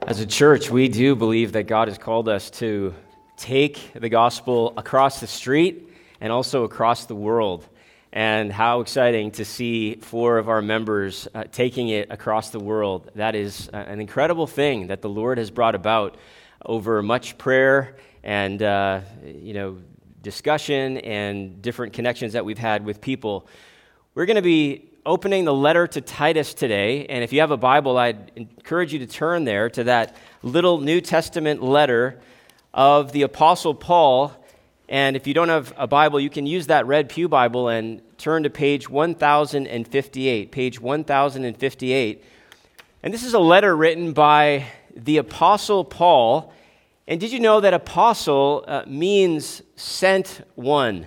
As a church, we do believe that God has called us to take the gospel across the street and also across the world. And how exciting to see 4 of our members taking it across the world. That is an incredible thing that the Lord has brought about over much prayer and discussion and different connections that we've had with people. We're going to be opening the letter to Titus today, and if you have a Bible, I'd encourage you to turn there to that little New Testament letter of the Apostle Paul. And if you don't have a Bible, you can use that Red Pew Bible and turn to page 1058, page 1058. And this is a letter written by the Apostle Paul. And did you know that apostle means sent one?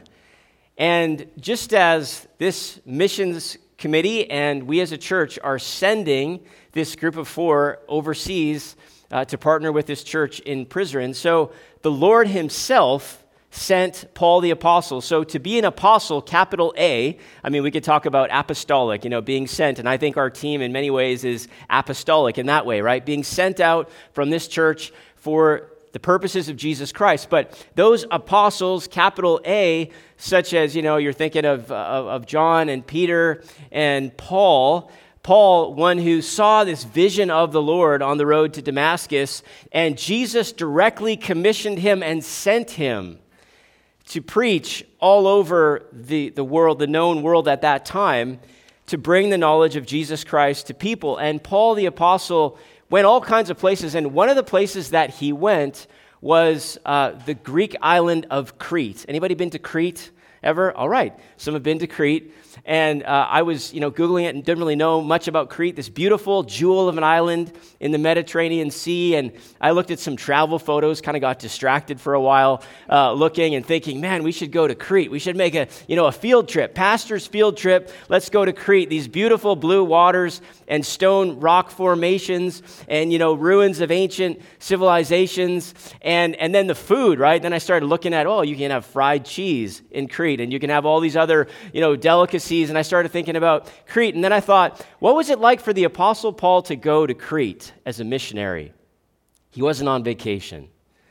And just as this missions committee and we as a church are sending this group of 4 overseas to partner with this church in Prizren, so the Lord himself sent Paul the apostle. So to be an apostle, capital A, I mean, we could talk about apostolic, being sent, and I think our team in many ways is apostolic in that way, right? Being sent out from this church for the purposes of Jesus Christ. But those apostles, capital A, such as, you're thinking of John and Peter and Paul, one who saw this vision of the Lord on the road to Damascus, and Jesus directly commissioned him and sent him to preach all over the world, the known world at that time, to bring the knowledge of Jesus Christ to people. And Paul the apostle went all kinds of places, and one of the places that he went was the Greek island of Crete. Anybody been to Crete ever? All right, some have been to Crete, and I was, Googling it and didn't really know much about Crete, this beautiful jewel of an island in the Mediterranean Sea, and I looked at some travel photos, kind of got distracted for a while, looking and thinking, man, we should go to Crete. We should make a field trip, pastor's field trip. Let's go to Crete. These beautiful blue waters and stone rock formations and, ruins of ancient civilizations, and then the food, right? Then I started looking at, you can have fried cheese in Crete, and you can have all these other, delicacies, and I started thinking about Crete, and then I thought, what was it like for the Apostle Paul to go to Crete as a missionary? He wasn't on vacation.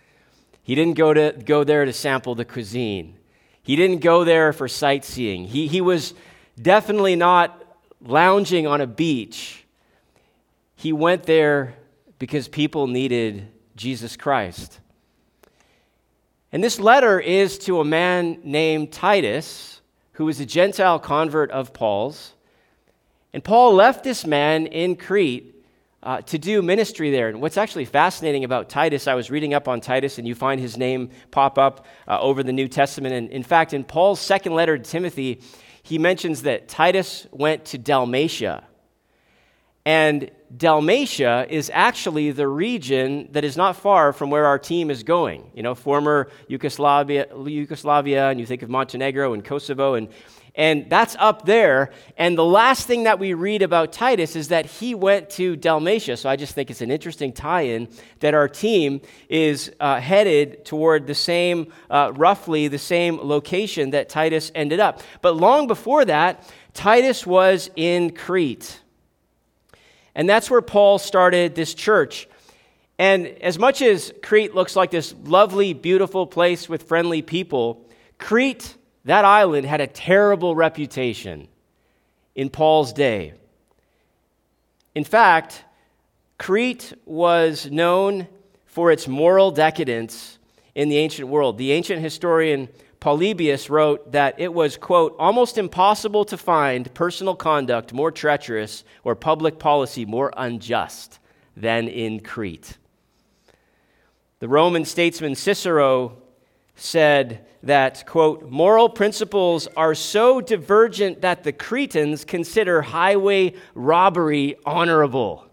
He didn't go there to sample the cuisine. He didn't go there for sightseeing. He was definitely not lounging on a beach. He went there because people needed Jesus Christ. And this letter is to a man named Titus, who was a Gentile convert of Paul's. And Paul left this man in Crete to do ministry there. And what's actually fascinating about Titus, I was reading up on Titus, and you find his name pop up over the New Testament. And in fact, in Paul's second letter to Timothy, he mentions that Titus went to Dalmatia. And Dalmatia is actually the region that is not far from where our team is going. Former Yugoslavia, and you think of Montenegro and Kosovo, and that's up there. And the last thing that we read about Titus is that he went to Dalmatia. So I just think it's an interesting tie-in that our team is headed toward the same, roughly the same location that Titus ended up. But long before that, Titus was in Crete. And that's where Paul started this church. And as much as Crete looks like this lovely, beautiful place with friendly people, Crete, that island, had a terrible reputation in Paul's day. In fact, Crete was known for its moral decadence in the ancient world. The ancient historian Polybius wrote that it was, quote, almost impossible to find personal conduct more treacherous or public policy more unjust than in Crete. The Roman statesman Cicero said that, quote, moral principles are so divergent that the Cretans consider highway robbery honorable.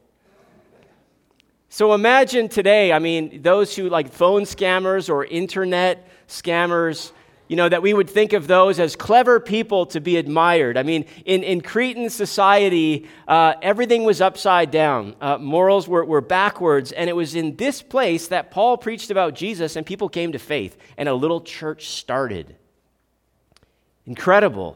So imagine today, those who like phone scammers or internet scammers, that we would think of those as clever people to be admired. In Cretan society, everything was upside down. Morals were backwards, and it was in this place that Paul preached about Jesus, and people came to faith, and a little church started. Incredible.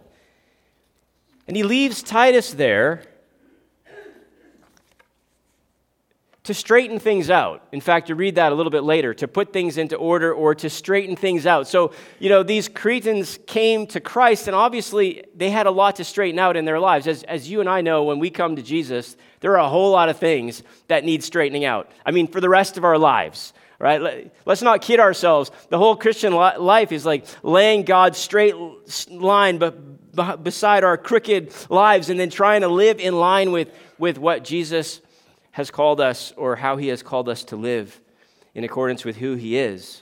And he leaves Titus there to straighten things out. In fact, you read that a little bit later, to put things into order or to straighten things out. So, these Cretans came to Christ, and obviously they had a lot to straighten out in their lives. As you and I know, when we come to Jesus, there are a whole lot of things that need straightening out. I mean, for the rest of our lives, right? Let's not kid ourselves. The whole Christian life is like laying God's straight line beside our crooked lives and then trying to live in line with what Jesus has called us, or how he has called us to live in accordance with who he is.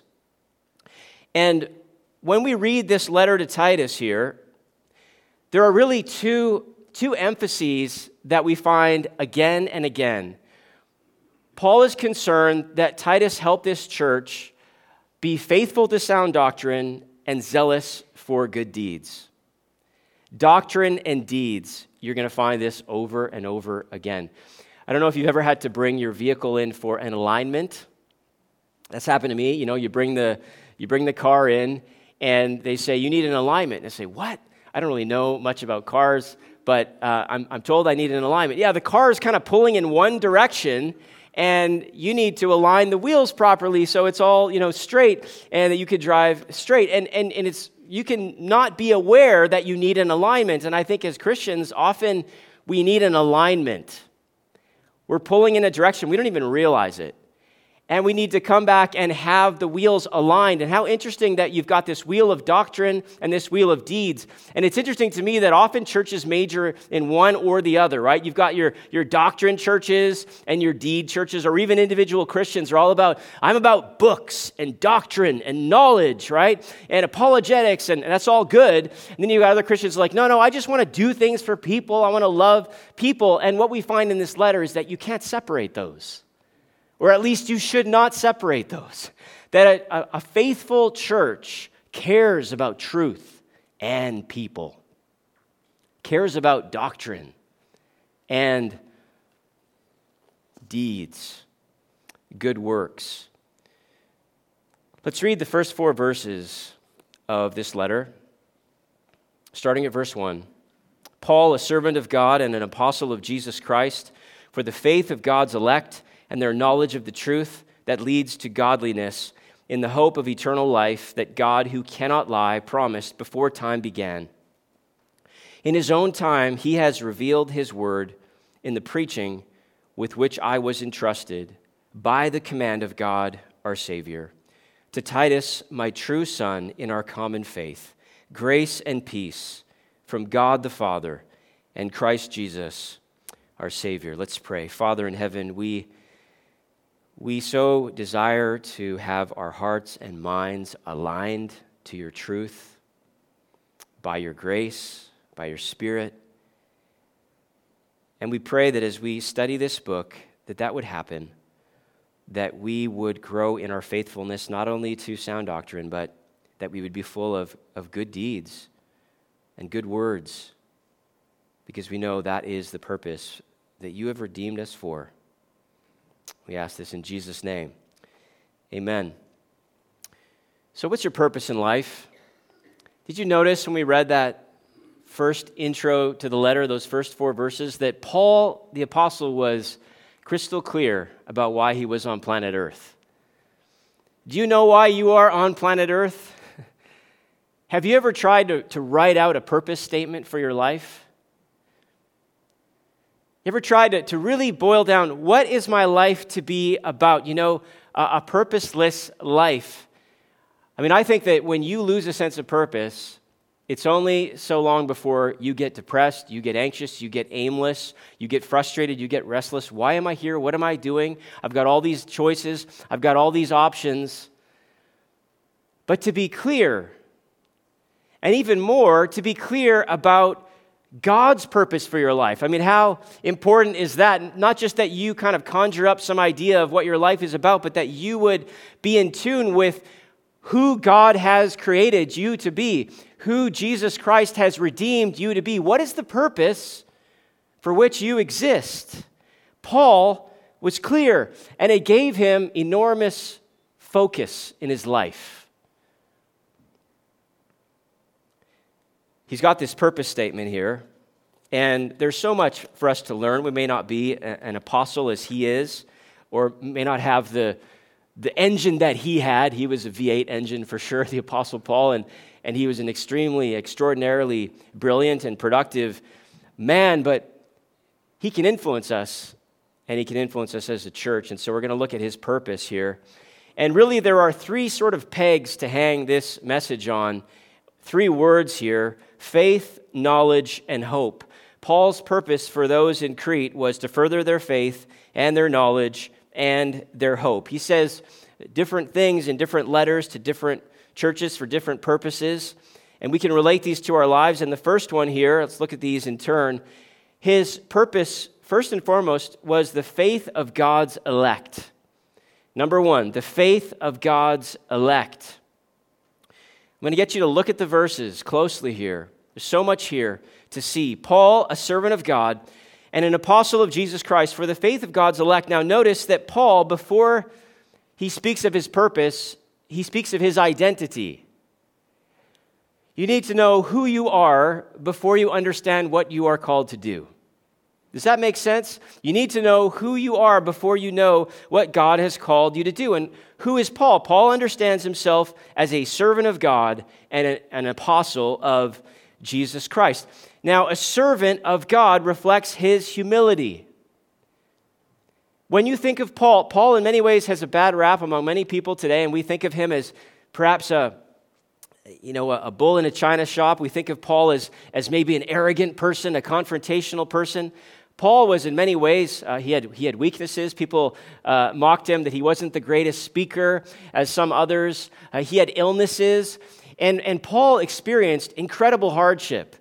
And when we read this letter to Titus here, there are really two emphases that we find again and again. Paul is concerned that Titus help this church be faithful to sound doctrine and zealous for good deeds. Doctrine and deeds, you're going to find this over and over again. I don't know if you've ever had to bring your vehicle in for an alignment. That's happened to me. You bring the car in, and they say, you need an alignment. And I say, what? I don't really know much about cars, but I'm told I need an alignment. Yeah, the car is kind of pulling in one direction, and you need to align the wheels properly so it's all, straight, and that you could drive straight. And it's, you can not be aware that you need an alignment. And I think as Christians, often we need an alignment. We're pulling in a direction. We don't even realize it. And we need to come back and have the wheels aligned. And how interesting that you've got this wheel of doctrine and this wheel of deeds. And it's interesting to me that often churches major in one or the other, right? You've got your doctrine churches and your deed churches, or even individual Christians are all about, I'm about books and doctrine and knowledge, right? And apologetics, and that's all good. And then you've got other Christians like, no, I just want to do things for people. I want to love people. And what we find in this letter is that you can't separate those. Or at least you should not separate those. That a faithful church cares about truth and people, cares about doctrine and deeds, good works. Let's read the first 4 verses of this letter, starting at verse 1. Paul, a servant of God and an apostle of Jesus Christ, for the faith of God's elect and their knowledge of the truth that leads to godliness, in the hope of eternal life that God, who cannot lie, promised before time began. In his own time, he has revealed his word in the preaching with which I was entrusted by the command of God, our Savior. To Titus, my true son in our common faith, grace and peace from God the Father and Christ Jesus, our Savior. Let's pray. Father in heaven, we so desire to have our hearts and minds aligned to your truth by your grace, by your Spirit. And we pray that as we study this book, that would happen, that we would grow in our faithfulness, not only to sound doctrine, but that we would be full of good deeds and good words, because we know that is the purpose that you have redeemed us for. We ask this in Jesus' name. Amen. So what's your purpose in life? Did you notice when we read that first intro to the letter, those first 4 verses, that Paul, the apostle, was crystal clear about why he was on planet Earth? Do you know why you are on planet Earth? Have you ever tried to write out a purpose statement for your life? You ever tried to really boil down, what is my life to be about? A purposeless life. I mean, I think that when you lose a sense of purpose, it's only so long before you get depressed, you get anxious, you get aimless, you get frustrated, you get restless. Why am I here? What am I doing? I've got all these choices. I've got all these options. But to be clear, and even more, to be clear about God's purpose for your life. I mean, how important is that? Not just that you kind of conjure up some idea of what your life is about, but that you would be in tune with who God has created you to be, who Jesus Christ has redeemed you to be. What is the purpose for which you exist? Paul was clear, and it gave him enormous focus in his life. He's got this purpose statement here, and there's so much for us to learn. We may not be an apostle as he is, or may not have the engine that he had. He was a V8 engine for sure, the Apostle Paul, and he was an extraordinarily brilliant and productive man, but he can influence us, and he can influence us as a church. And so we're going to look at his purpose here. And really, there are three sort of pegs to hang this message on. Three words here: faith, knowledge, and hope. Paul's purpose for those in Crete was to further their faith and their knowledge and their hope. He says different things in different letters to different churches for different purposes, and we can relate these to our lives. And the first one here, let's look at these in turn. His purpose, first and foremost, was the faith of God's elect. Number one, the faith of God's elect. I'm going to get you to look at the verses closely here. There's so much here to see. Paul, a servant of God and an apostle of Jesus Christ, for the faith of God's elect. Now notice that Paul, before he speaks of his purpose, he speaks of his identity. You need to know who you are before you understand what you are called to do. Does that make sense? You need to know who you are before you know what God has called you to do. And who is Paul? Paul understands himself as a servant of God and an apostle of Jesus Christ. Now, a servant of God reflects his humility. When you think of Paul in many ways has a bad rap among many people today, and we think of him as perhaps a bull in a china shop. We think of Paul as maybe an arrogant person, a confrontational person. Paul was in many ways, he had weaknesses. People mocked him that he wasn't the greatest speaker as some others. He had illnesses. And Paul experienced incredible hardship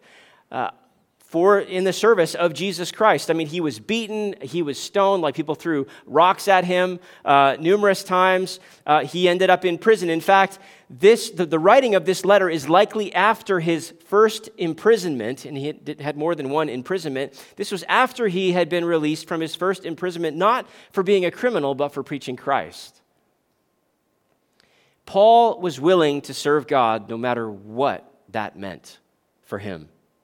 in the service of Jesus Christ. I mean, he was beaten, he was stoned, like people threw rocks at him numerous times. He ended up in prison. In fact, the writing of this letter is likely after his first imprisonment, and he had more than one imprisonment. This was after he had been released from his first imprisonment, not for being a criminal, but for preaching Christ. Paul was willing to serve God no matter what that meant for him.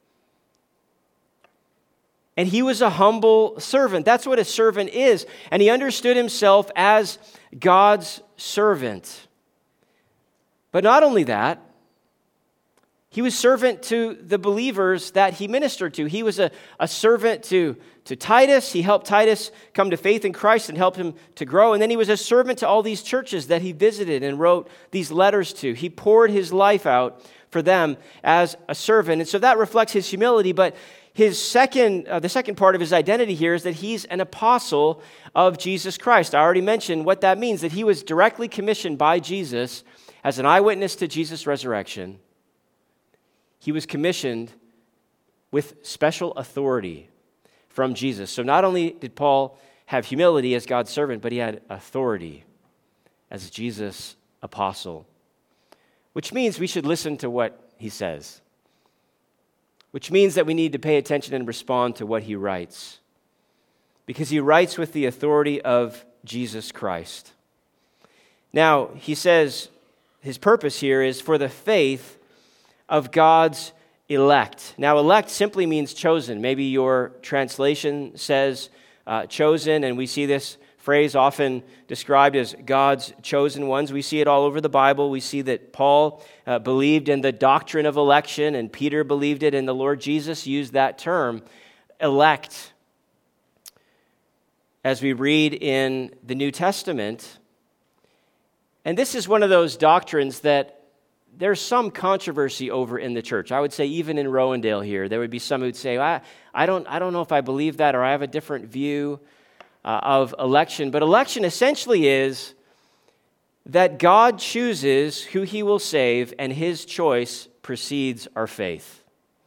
And he was a humble servant. That's what a servant is. And he understood himself as God's servant. But not only that, he was servant to the believers that he ministered to. He was a servant to Titus. He helped Titus come to faith in Christ and helped him to grow. And then he was a servant to all these churches that he visited and wrote these letters to. He poured his life out for them as a servant. And so that reflects his humility. But the second part of his identity here is that he's an apostle of Jesus Christ. I already mentioned what that means, that he was directly commissioned by Jesus as an eyewitness to Jesus' resurrection. He was commissioned with special authority from Jesus. So not only did Paul have humility as God's servant, but he had authority as Jesus' apostle, which means we should listen to what he says, which means that we need to pay attention and respond to what he writes, because he writes with the authority of Jesus Christ. Now, he says his purpose here is for the faith of God's elect. Now, elect simply means chosen. Maybe your translation says chosen, and we see this phrase often described as God's chosen ones. We see it all over the Bible. We see that Paul believed in the doctrine of election, and Peter believed it, and the Lord Jesus used that term, elect. As we read in the New Testament, and this is one of those doctrines that there's some controversy over in the church. I would say even in Rowendale here, there would be some who would say, I don't know if I believe that, or I have a different view of election. But election essentially is that God chooses who he will save, and his choice precedes our faith.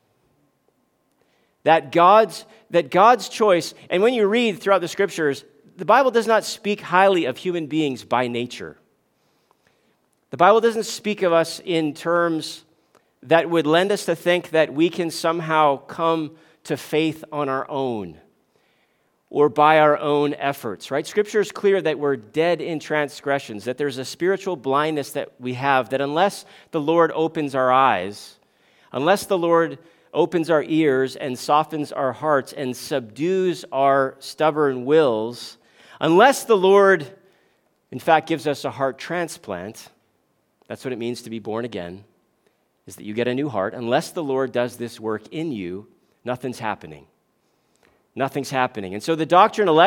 That God's choice, and when you read throughout the scriptures, the Bible does not speak highly of human beings by nature. The Bible doesn't speak of us in terms that would lend us to think that we can somehow come to faith on our own or by our own efforts, right? Scripture is clear that we're dead in transgressions, that there's a spiritual blindness that we have, that unless the Lord opens our eyes, unless the Lord opens our ears and softens our hearts and subdues our stubborn wills, Unless the Lord, in fact, gives us a heart transplant, that's what it means to be born again, is that you get a new heart. Unless the Lord does this work in you, nothing's happening. Nothing's happening. And so the doctrine of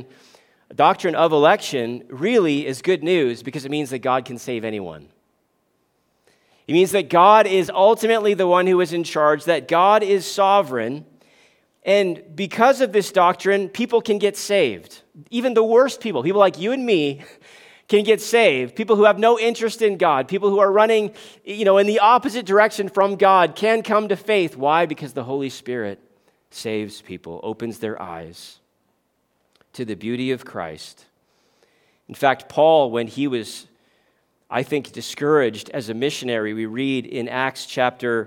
election really is good news because it means that God can save anyone. It means that God is ultimately the one who is in charge, that God is sovereign. And because of this doctrine, people can get saved. Even the worst people like you and me, can get saved. People who have no interest in God, people who are running, in the opposite direction from God can come to faith. Why? Because the Holy Spirit saves people, opens their eyes to the beauty of Christ. In fact, Paul, when he was, I think, discouraged as a missionary, we read in Acts chapter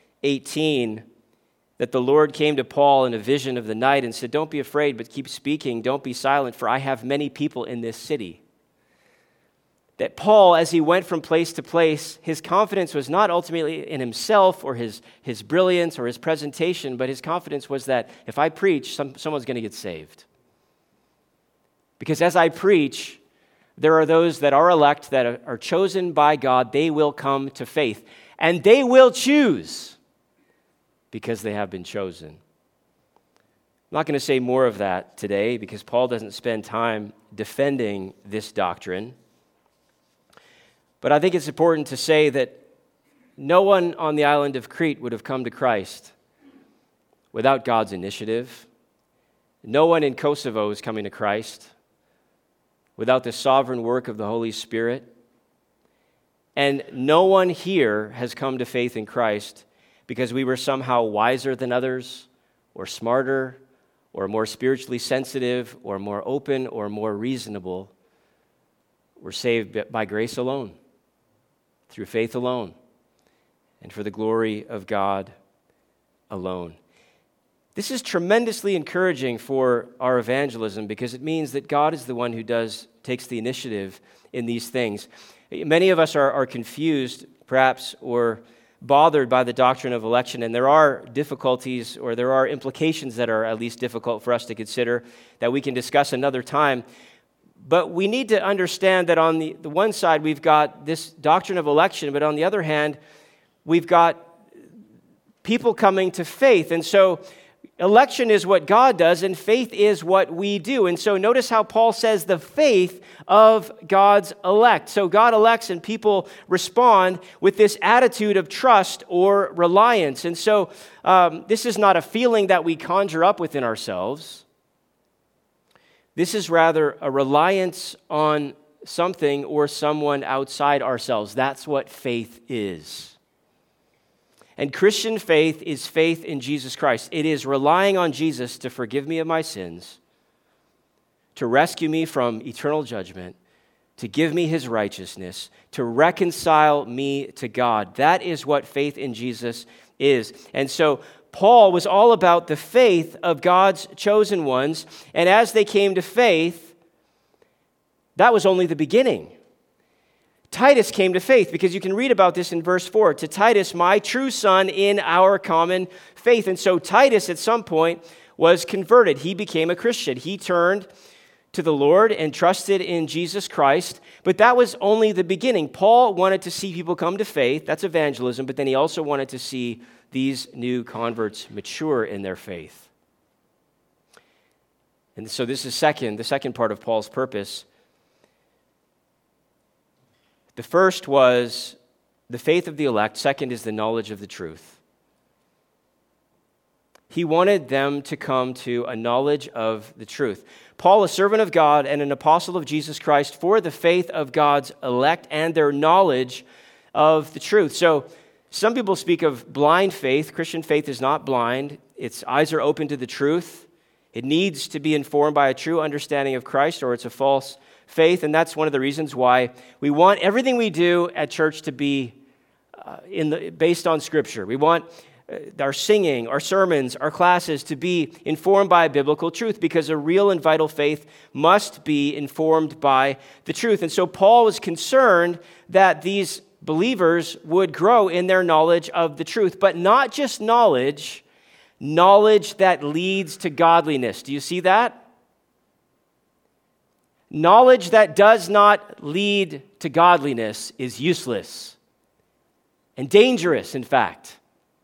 18 that the Lord came to Paul in a vision of the night and said, "Don't be afraid, but keep speaking. Don't be silent, for I have many people in this city." That Paul, as he went from place to place, his confidence was not ultimately in himself or his brilliance or his presentation, but his confidence was that if I preach, someone's going to get saved. Because as I preach, there are those that are elect, that are chosen by God. They will come to faith, and they will choose because they have been chosen. I'm not going to say more of that today because Paul doesn't spend time defending this doctrine. But I think it's important to say that no one on the island of Crete would have come to Christ without God's initiative. No one in Kosovo is coming to Christ without the sovereign work of the Holy Spirit. And no one here has come to faith in Christ because we were somehow wiser than others, or smarter, or more spiritually sensitive, or more open, or more reasonable. We're saved by grace alone, through faith alone, and for the glory of God alone. This is tremendously encouraging for our evangelism because it means that God is the one who takes the initiative in these things. Many of us are confused, perhaps, or bothered by the doctrine of election, and there are difficulties or there are implications that are at least difficult for us to consider that we can discuss another time. But we need to understand that on the one side, we've got this doctrine of election, but on the other hand, we've got people coming to faith. And so election is what God does, and faith is what we do. And so notice how Paul says the faith of God's elect. So God elects, and people respond with this attitude of trust or reliance. And so this is not a feeling that we conjure up within ourselves. This is rather a reliance on something or someone outside ourselves. That's what faith is. And Christian faith is faith in Jesus Christ. It is relying on Jesus to forgive me of my sins, to rescue me from eternal judgment, to give me his righteousness, to reconcile me to God. That is what faith in Jesus is. And so Paul was all about the faith of God's chosen ones, and as they came to faith, that was only the beginning. Titus came to faith, because you can read about this in verse 4. To Titus, my true son in our common faith. And so Titus at some point was converted. He became a Christian. He turned to the Lord and trusted in Jesus Christ, but that was only the beginning. Paul wanted to see people come to faith. That's evangelism, but then he also wanted to see these new converts mature in their faith. And so this is the second part of Paul's purpose. The first was the faith of the elect. Second is the knowledge of the truth. He wanted them to come to a knowledge of the truth. Paul, a servant of God and an apostle of Jesus Christ, for the faith of God's elect and their knowledge of the truth. So some people speak of blind faith. Christian faith is not blind. Its eyes are open to the truth. It needs to be informed by a true understanding of Christ, or it's a false faith. And that's one of the reasons why we want everything we do at church to be based on Scripture. We want our singing, our sermons, our classes to be informed by biblical truth, because a real and vital faith must be informed by the truth. And so Paul was concerned that these believers would grow in their knowledge of the truth, but not just knowledge that leads to godliness. Do you see that? knowledge that does not lead to godliness is useless and dangerous, in fact.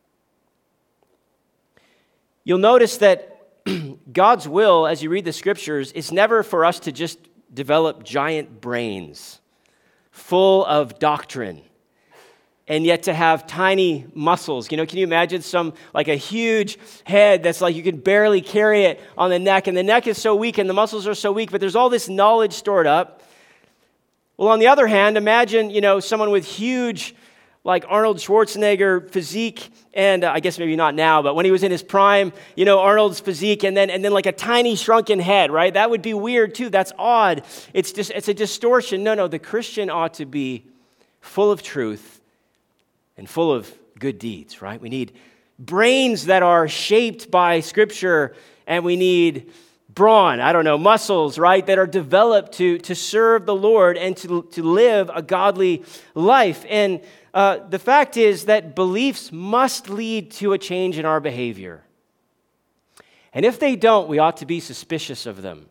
You'll notice that God's will, as you read the scriptures, is never for us to just develop giant brains full of doctrine and yet to have tiny muscles. Can you imagine like a huge head that's like you can barely carry it on the neck, and the neck is so weak and the muscles are so weak, but there's all this knowledge stored up. Well, on the other hand, imagine, someone with huge, like Arnold Schwarzenegger physique, and I guess maybe not now, but when he was in his prime, Arnold's physique, and then like a tiny shrunken head, right? That would be weird too. That's odd. It's a distortion. No, the Christian ought to be full of truth and full of good deeds, right? We need brains that are shaped by Scripture, and we need brawn, muscles, right, that are developed to serve the Lord and to live a godly life. And the fact is that beliefs must lead to a change in our behavior. And if they don't, we ought to be suspicious of them.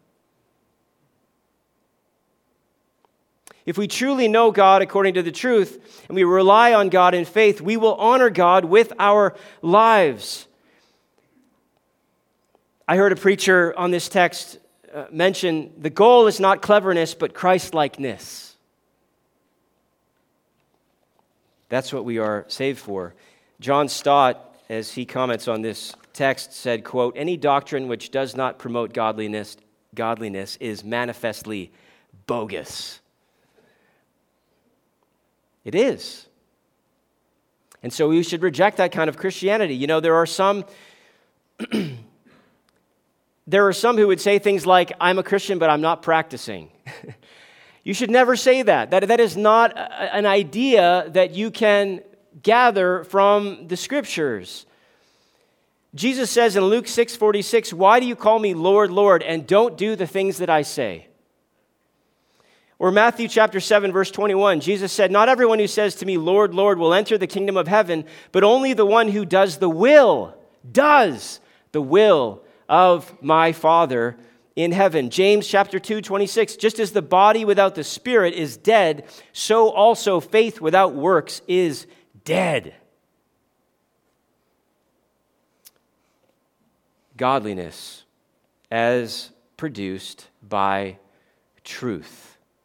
If we truly know God according to the truth and we rely on God in faith, we will honor God with our lives. I heard a preacher on this text mention the goal is not cleverness, but Christ-likeness. That's what we are saved for. John Stott, as he comments on this text, said, quote, "Any doctrine which does not promote godliness is manifestly bogus." It is. And so we should reject that kind of Christianity. There are some who would say things like, "I'm a Christian, but I'm not practicing." You should never say that. That is not an idea that you can gather from the Scriptures. Jesus says in Luke 6:46, "Why do you call me Lord, Lord, and don't do the things that I say?" Or Matthew chapter 7, verse 21, Jesus said, "Not everyone who says to me, 'Lord, Lord,' will enter the kingdom of heaven, but only the one who does the will of my Father in heaven." James chapter 2, 26, "Just as the body without the spirit is dead, so also faith without works is dead." Godliness as produced by truth.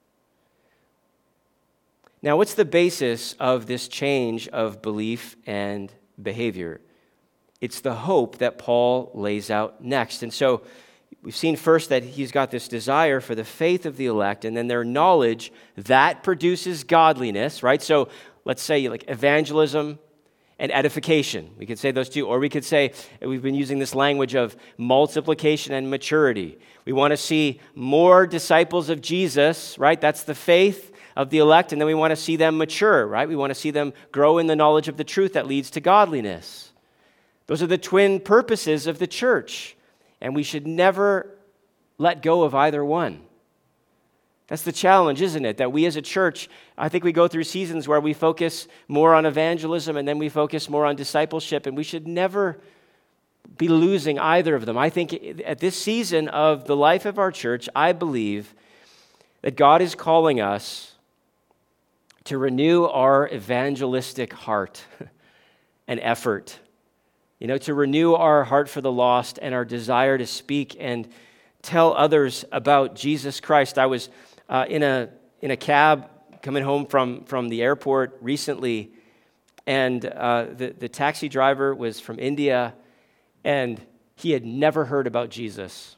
Now, what's the basis of this change of belief and behavior? It's the hope that Paul lays out next. And so we've seen first that he's got this desire for the faith of the elect, and then their knowledge that produces godliness, right? So let's say like evangelism and edification. We could say those two. Or we could say, we've been using this language of multiplication and maturity. We want to see more disciples of Jesus, right? That's the faith of the elect, and then we want to see them mature, right? We want to see them grow in the knowledge of the truth that leads to godliness. Those are the twin purposes of the church, and we should never let go of either one. That's the challenge, isn't it? That we as a church, I think we go through seasons where we focus more on evangelism and then we focus more on discipleship, and we should never be losing either of them. I think at this season of the life of our church, I believe that God is calling us to renew our evangelistic heart and effort, to renew our heart for the lost and our desire to speak and tell others about Jesus Christ. I was in a cab coming home from the airport recently, and the taxi driver was from India, and he had never heard about Jesus.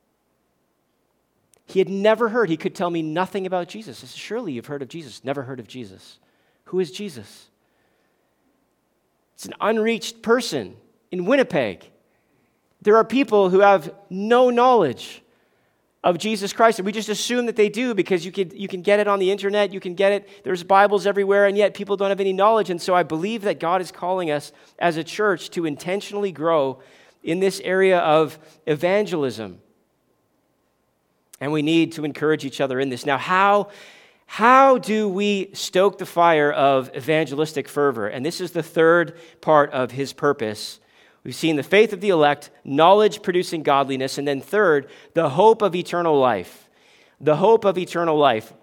He had never heard. He could tell me nothing about Jesus. I said, "Surely you've heard of Jesus." Never heard of Jesus. Who is Jesus? It's an unreached person in Winnipeg. There are people who have no knowledge of Jesus Christ, and we just assume that they do because you can get it on the internet, you can get it, there's Bibles everywhere, and yet people don't have any knowledge. And so I believe that God is calling us as a church to intentionally grow in this area of evangelism. And we need to encourage each other in this. Now, how do we stoke the fire of evangelistic fervor? And this is the third part of his purpose. We've seen the faith of the elect, knowledge producing godliness, and then third, the hope of eternal life. the hope of eternal life.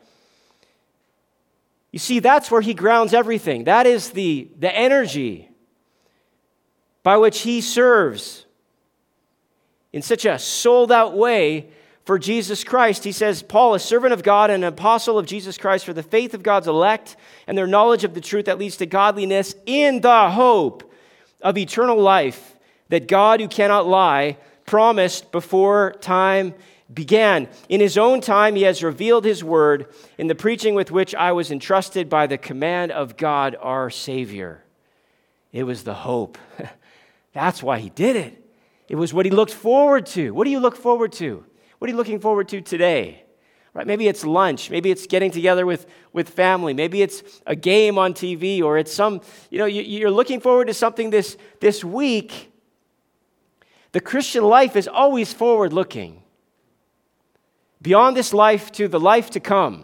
You see, that's where he grounds everything. That is the energy by which he serves in such a sold-out way for Jesus Christ. He says, Paul, a servant of God and an apostle of Jesus Christ, for the faith of God's elect and their knowledge of the truth that leads to godliness, in the hope of eternal life that God, who cannot lie, promised before time began. In his own time, he has revealed his word in the preaching with which I was entrusted by the command of God, our Savior. It was the hope. That's why he did it. It was what he looked forward to. What do you look forward to? What are you looking forward to today? Right? Maybe it's lunch. Maybe it's getting together with family. Maybe it's a game on TV, or it's some, you're looking forward to something this week. The Christian life is always forward-looking. Beyond this life to the life to come.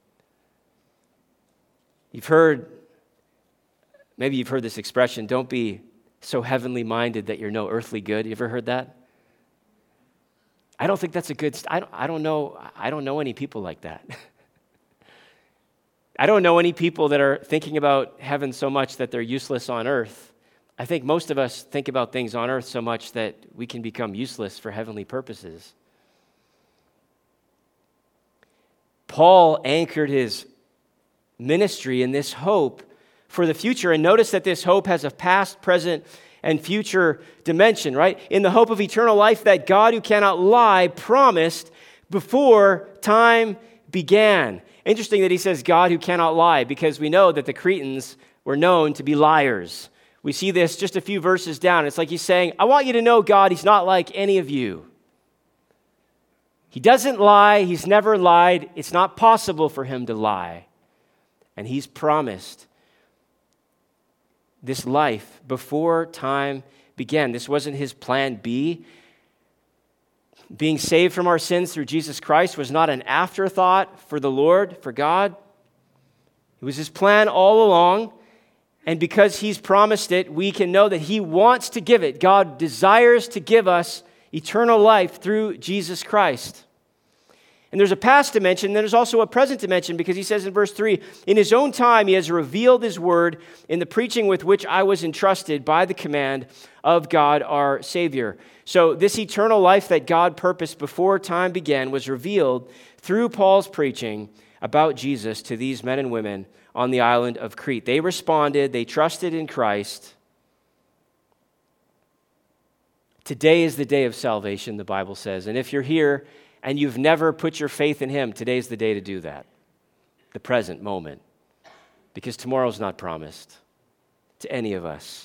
Maybe you've heard this expression, don't be so heavenly minded that you're no earthly good. You ever heard that? I don't think that's a good, I don't know any people like that. I don't know any people that are thinking about heaven so much that they're useless on earth. I think most of us think about things on earth so much that we can become useless for heavenly purposes. Paul anchored his ministry in this hope for the future. And notice that this hope has a past, present, and future dimension, right? In the hope of eternal life that God, who cannot lie, promised before time began. Interesting that he says God who cannot lie, because we know that the Cretans were known to be liars. We see this just a few verses down. It's like he's saying, I want you to know, God, he's not like any of you. He doesn't lie. He's never lied. It's not possible for him to lie. And he's promised this life before time began. This wasn't his plan B. Being saved from our sins through Jesus Christ was not an afterthought for the Lord, for God. It was his plan all along. And because he's promised it, we can know that he wants to give it. God desires to give us eternal life through Jesus Christ. And there's a past dimension, and there's also a present dimension, because he says in verse 3, in his own time he has revealed his word in the preaching with which I was entrusted by the command of God our Savior. So this eternal life that God purposed before time began was revealed through Paul's preaching about Jesus to these men and women on the island of Crete. They responded, they trusted in Christ. Today is the day of salvation, the Bible says. And if you're here and you've never put your faith in him, today's the day to do that. The present moment. Because tomorrow's not promised to any of us.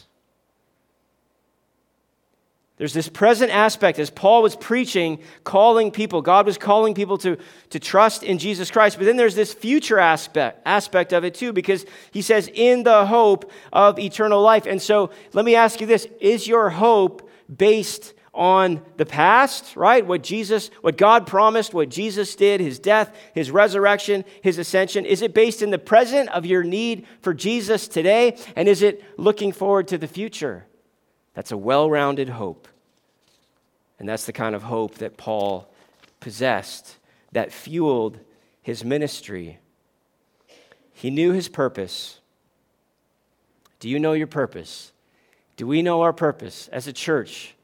There's this present aspect as Paul was preaching, calling people. God was calling people to trust in Jesus Christ. But then there's this future aspect of it too, because he says, in the hope of eternal life. And so let me ask you this. Is your hope based on the past, right? What God promised, what Jesus did, his death, his resurrection, his ascension. Is it based in the present of your need for Jesus today? And is it looking forward to the future? That's a well-rounded hope. And that's the kind of hope that Paul possessed, that fueled his ministry. He knew his purpose. Do you know your purpose? Do we know our purpose as a church?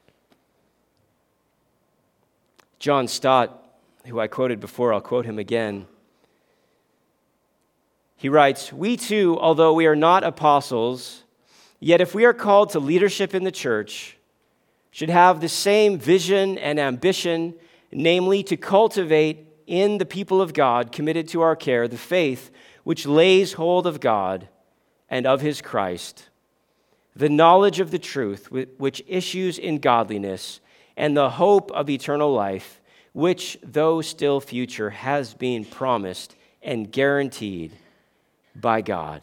John Stott, who I quoted before, I'll quote him again. He writes, we too, although we are not apostles, yet if we are called to leadership in the church, should have the same vision and ambition, namely to cultivate in the people of God committed to our care the faith which lays hold of God and of his Christ, the knowledge of the truth which issues in godliness, and the hope of eternal life, which, though still future, has been promised and guaranteed by God.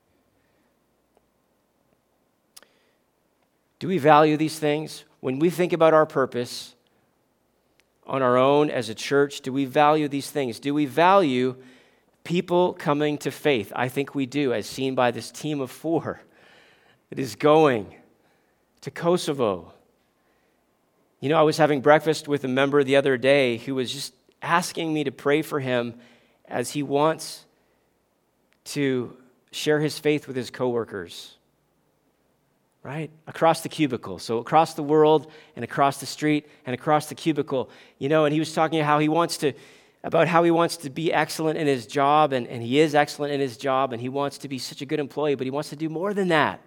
Do we value these things? When we think about our purpose on our own as a church, do we value these things? Do we value people coming to faith? I think we do, as seen by this team of 4 that is going to Kosovo. You know, I was having breakfast with a member the other day who was just asking me to pray for him as he wants to share his faith with his coworkers, right? Across the cubicle. So across the world and across the street and across the cubicle, and he was talking about how he wants to be excellent in his job, and he is excellent in his job, and he wants to be such a good employee, but he wants to do more than that.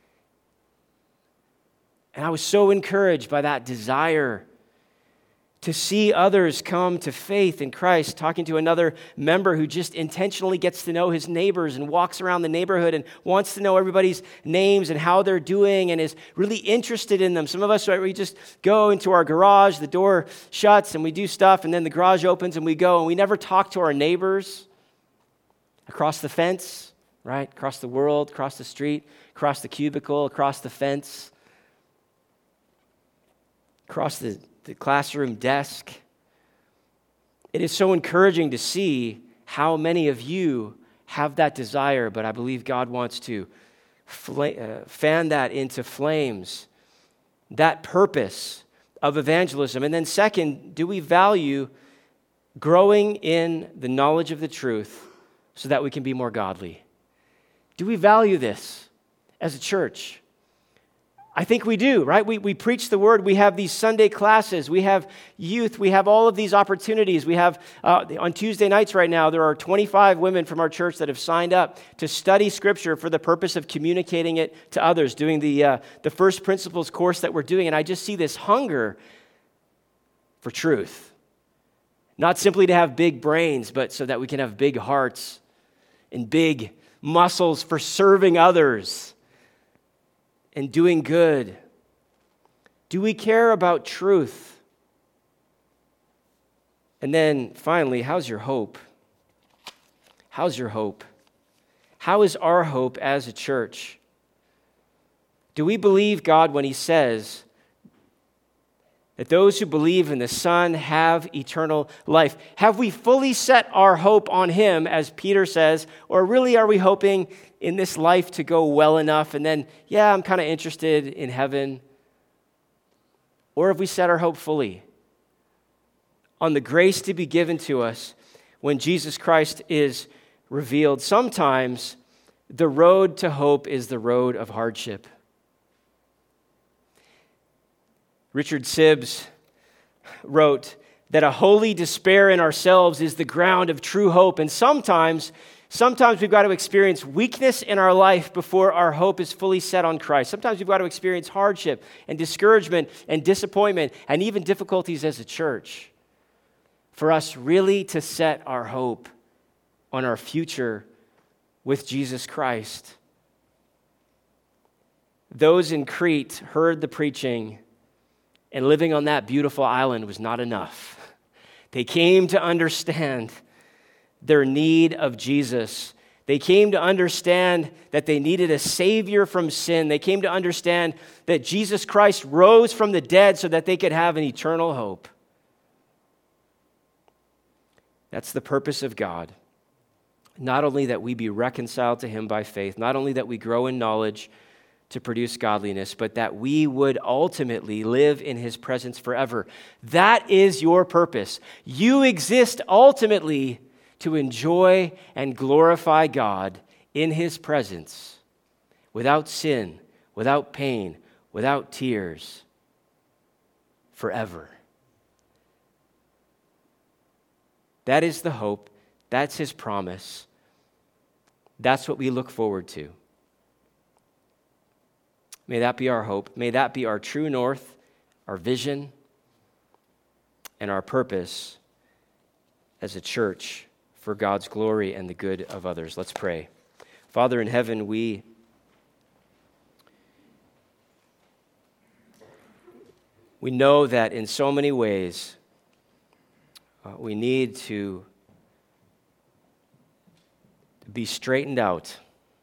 And I was so encouraged by that desire to see others come to faith in Christ, talking to another member who just intentionally gets to know his neighbors and walks around the neighborhood and wants to know everybody's names and how they're doing and is really interested in them. Some of us, right, we just go into our garage, the door shuts, and we do stuff, and then the garage opens and we go, and we never talk to our neighbors across the fence, right, across the world, across the street, across the cubicle, across the fence, across the classroom desk. It is so encouraging to see how many of you have that desire, but I believe God wants to fan that into flames, that purpose of evangelism. And then second, do we value growing in the knowledge of the truth so that we can be more godly? Do we value this as a church? I think we do, right? We preach the word. We have these Sunday classes. We have youth. We have all of these opportunities. We have, on Tuesday nights right now, there are 25 women from our church that have signed up to study Scripture for the purpose of communicating it to others, doing the First Principles course that we're doing. And I just see this hunger for truth. Not simply to have big brains, but so that we can have big hearts and big muscles for serving others and doing good. Do we care about truth? And then finally, how's your hope? How's your hope? How is our hope as a church? Do we believe God when he says that those who believe in the Son have eternal life? Have we fully set our hope on him, as Peter says, or really are we hoping in this life to go well enough and then, I'm kind of interested in heaven? Or have we set our hope fully on the grace to be given to us when Jesus Christ is revealed? Sometimes the road to hope is the road of hardship. Richard Sibbes wrote that a holy despair in ourselves is the ground of true hope. And sometimes we've got to experience weakness in our life before our hope is fully set on Christ. Sometimes we've got to experience hardship and discouragement and disappointment and even difficulties as a church for us really to set our hope on our future with Jesus Christ. Those in Crete heard the preaching, and living on that beautiful island was not enough. They came to understand their need of Jesus. They came to understand that they needed a Savior from sin. They came to understand that Jesus Christ rose from the dead so that they could have an eternal hope. That's the purpose of God. Not only that we be reconciled to him by faith, not only that we grow in knowledge to produce godliness, but that we would ultimately live in his presence forever. That is your purpose. You exist ultimately to enjoy and glorify God in his presence without sin, without pain, without tears, forever. That is the hope. That's his promise. That's what we look forward to. May that be our hope. May that be our true north, our vision, and our purpose as a church for God's glory and the good of others. Let's pray. Father in heaven, we know that in so many ways we need to be straightened out.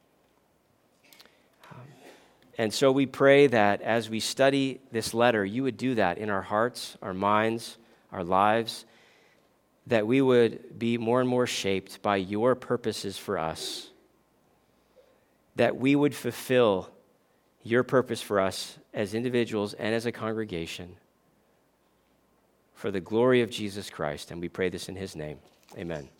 And so we pray that as we study this letter, you would do that in our hearts, our minds, our lives, that we would be more and more shaped by your purposes for us, that we would fulfill your purpose for us as individuals and as a congregation for the glory of Jesus Christ. And we pray this in his name. Amen.